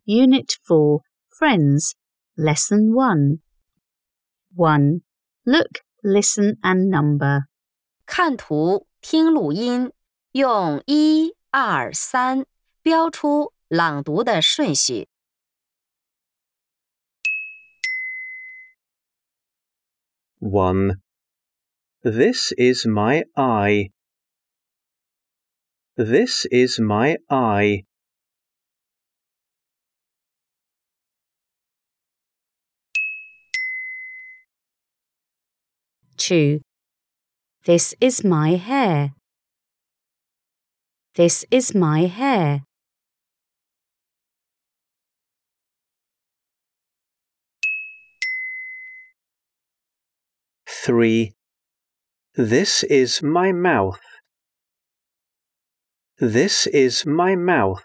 Unit 4, Friends, Lesson 1. 1. Look, listen and number. 看图，听录音，用1、2、3标出朗读的顺序。 1. This is my eye. This is my eye. 2. This is my hair. This is my hair. 3. This is my mouth. This is my mouth.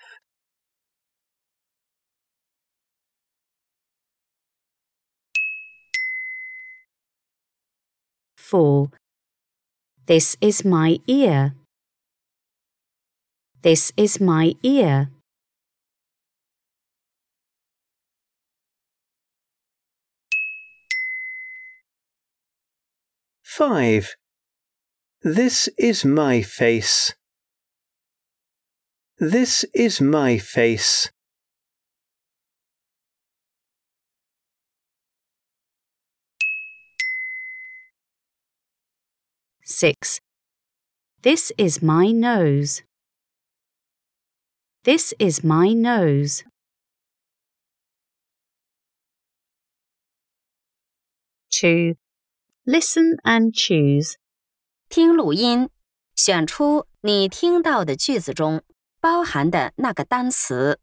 4. This is my ear. This is my ear. 5. This is my face. This is my face. 6. This is my nose. This is my nose. 2. Listen and choose. 听录音，选出你听到的句子中包含的那个单词。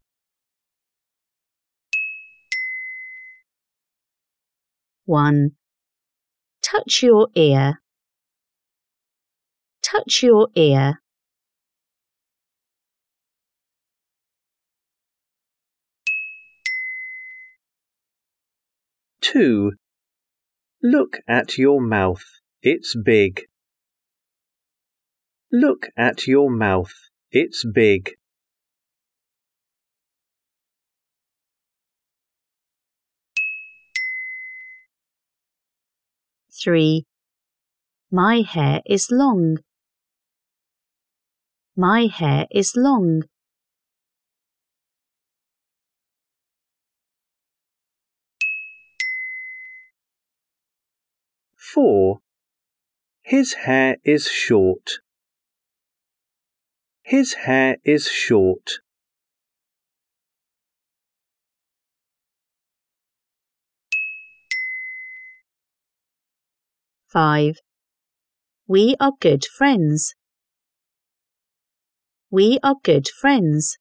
1. Touch your ear. Touch your ear. 2. Look at your mouth. It's big. Look at your mouth. It's big. 3. My hair is long. My hair is long. 4. His hair is short. His hair is short. 5. We are good friends. We are good friends.